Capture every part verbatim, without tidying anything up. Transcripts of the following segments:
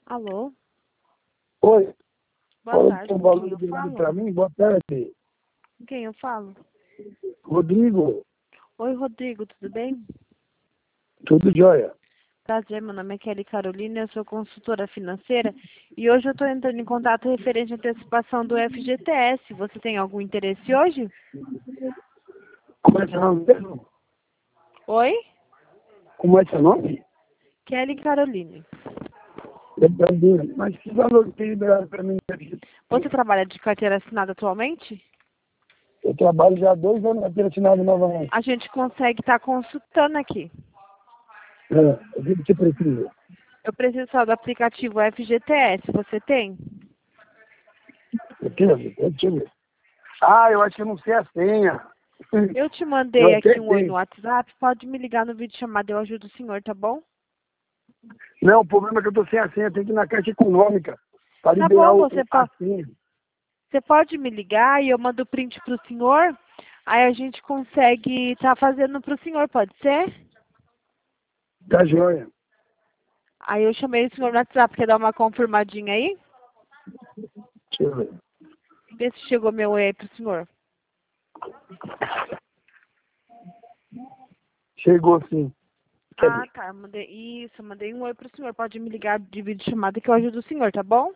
Alô? Oi. Boa Fala tarde, com o com valor quem eu ligado falo? para mim. Boa tarde. Com quem eu falo? Rodrigo, Oi, Rodrigo, tudo bem? tudo jóia? Prazer, meu nome é Kelly Carolina, eu sou consultora financeira e hoje eu estou entrando em contato referente à antecipação do F G T S. Você tem algum interesse hoje? Como é seu nome mesmo? Oi? Como é seu nome? Kelly Caroline. É Brandinho. Mas que valor que tem liberado para mim? Você trabalha de carteira assinada atualmente? Eu trabalho já há dois anos na assinado novamente. A gente consegue estar consultando aqui. É, eu digo que precisa. Eu preciso só do aplicativo F G T S, você tem? Eu tenho, eu tenho. Ah, eu acho que eu não sei a senha. Eu te Eu mandei até aqui um oi no tenho. WhatsApp, pode me ligar no vídeo chamado, eu ajudo o senhor, tá bom? Não, o problema é que eu estou sem a senha. Tem que ir na Caixa Econômica para Tá liberar bom, o, você o, a pode. senha. Você pode me ligar e eu mando o print pro senhor, aí a gente consegue estar fazendo pro senhor, pode ser? Tá jóia. Aí eu chamei o senhor no WhatsApp, quer dar uma confirmadinha aí? Deixa eu ver. Vê se chegou meu oi aí pro senhor. Chegou sim. Ah, tá, eu mandei isso, eu mandei um oi pro senhor, pode me ligar de vídeo chamada que eu ajudo o senhor, tá bom?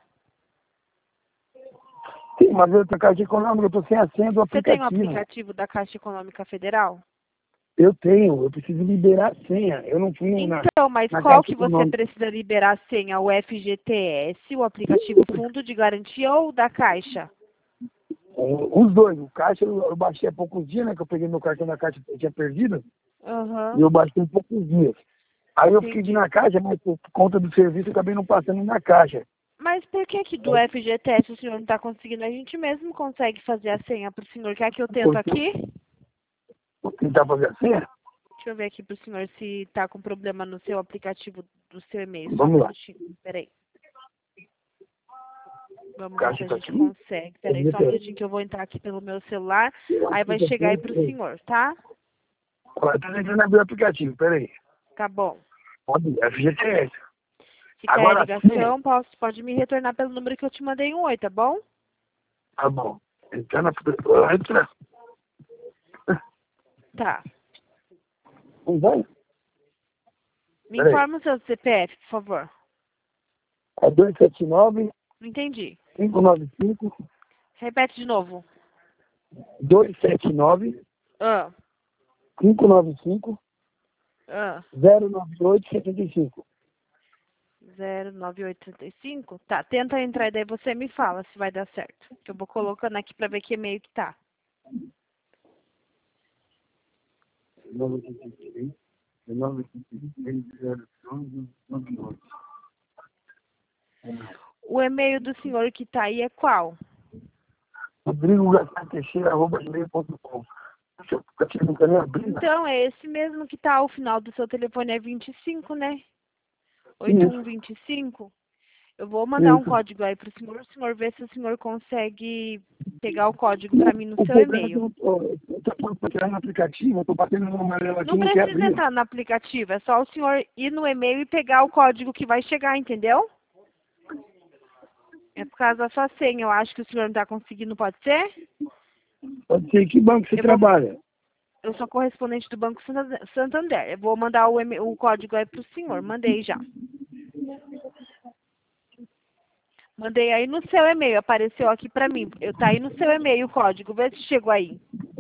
Sim, mas eu tô Caixa Econômica, eu tô sem a senha do Você tem o aplicativo. aplicativo da Caixa Econômica Federal? Eu tenho, eu preciso liberar a senha. Eu não fui no- na, Então, mas na qual Caixa que você Econômica. precisa liberar a senha? O F G T S, o aplicativo Fundo de Garantia ou o da Caixa? É, os dois, o Caixa eu, eu baixei há poucos dias, né? Que eu peguei meu cartão da Caixa, eu tinha perdido, e Aham, eu baixei há poucos dias. Aí eu fiquei de ir entendi. na Caixa, mas por conta do serviço eu acabei não passando na Caixa. Mas por que que do F G T S o senhor não está conseguindo? A gente mesmo consegue fazer a senha para o senhor. Quer que eu tento Porque aqui? vou tentar fazer a senha? Deixa eu ver aqui para o senhor se está com problema no seu aplicativo do seu e-mail. Só um Vamos lá. minutinho. Peraí. Vamos ver se Caixa a tá gente aqui. consegue. Eu Peraí, vou só um ter- minutinho que eu vou entrar aqui pelo meu celular. eu acho Aí que vai já chegar aí tem- para o tem- senhor, tá? Olha, eu tô tentando abrir o aplicativo, peraí. Tá bom. Pode ir, F G T S. Se cair a Agora a senha, ligação, posso, pode me retornar pelo número que eu te mandei um oi, tá bom? tá bom. Entrar na... Entra. Tá. Não vai? Me Peraí. informa o seu C P F, por favor. É dois sete nove, Não entendi. cinco nove cinco, Repete de novo. dois sete nove, Ah, cinco nove cinco, ah. zero nove oito sete cinco. zero nove oito três cinco? Tá, tenta entrar e daí você me fala se vai dar certo. Que eu vou colocando aqui pra ver que e-mail que tá. O e-mail do senhor que tá aí é qual? Rodrigo Gaspar Teixeira, arroba gmail ponto com. Seu aplicativo não tá nem abrindo. Então, é esse mesmo que tá ao final do seu telefone, é vinte e cinco, né? oito um Isso, dois cinco. Eu vou mandar um isso. código aí pro senhor, o senhor vê se o senhor consegue pegar o código pra mim no O seu problema é que eu e-mail. não tô, eu tô pra tirar no aplicativo, eu tô batendo no amarelo aqui Não e não quer precisa abrir. entrar no aplicativo, é só o senhor ir no e-mail e pegar o código que vai chegar, entendeu? É por causa da sua senha, eu acho que o senhor não está conseguindo, pode ser? Pode ser, que banco você Eu vou, trabalha? eu sou correspondente do Banco Santa- Santander. Eu vou mandar o, e-mail- o código aí pro senhor. Mandei já. Mandei aí no seu e-mail, apareceu aqui pra mim. Eu tá aí no seu e-mail o código, vê se chegou aí.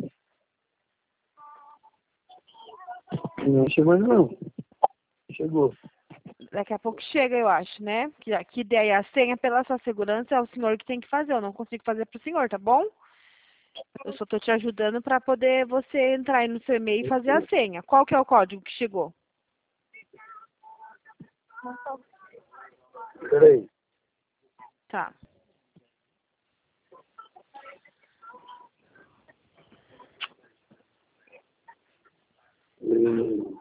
Não chegou ainda não. Chegou. Daqui a pouco chega, eu acho, né? Que aqui daí a senha pela sua segurança é o senhor que tem que fazer. Eu não consigo fazer pro senhor, tá bom? Eu só tô te ajudando pra poder você entrar aí no seu e-mail e fazer a senha. Qual que é o código que chegou? Peraí. Tá. Hum.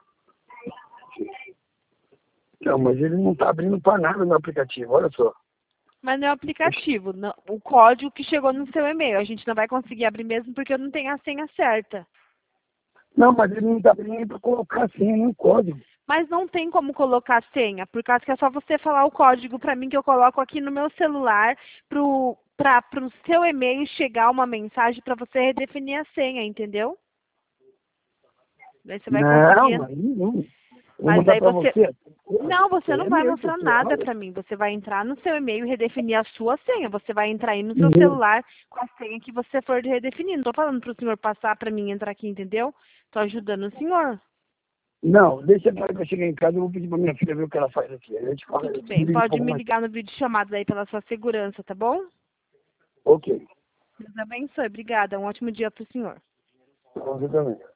Não, mas ele não tá abrindo pra nada no aplicativo, olha só. Mas não é o aplicativo, não, o código que chegou no seu e-mail. A gente não vai conseguir abrir mesmo porque eu não tenho a senha certa. Não, mas ele não tá abrindo nem pra colocar a senha no código. Mas não tem como colocar senha, por causa que é só você falar o código para mim que eu coloco aqui no meu celular pro para pro seu e-mail chegar uma mensagem para você redefinir a senha, entendeu? Daí você vai Não, conseguir. mas não. Vou Mas mandar daí pra você. você. Não, você não É vai mesmo, mostrar porque, nada olha, para mim. Você vai entrar no seu e-mail e redefinir a sua senha. Você vai entrar aí no seu uhum. celular com a senha que você for redefinir. Não tô falando pro senhor passar para mim entrar aqui, entendeu? Tô ajudando o senhor. Não, deixa para que eu chegar em casa, eu vou pedir pra minha filha ver o que ela faz aqui. Aí eu te falo, eu Tudo te bem. ligo um Pode pouco me mais. ligar no vídeo chamado aí pela sua segurança, tá bom? Ok. Deus abençoe. Obrigada. Um ótimo dia pro senhor. Você também.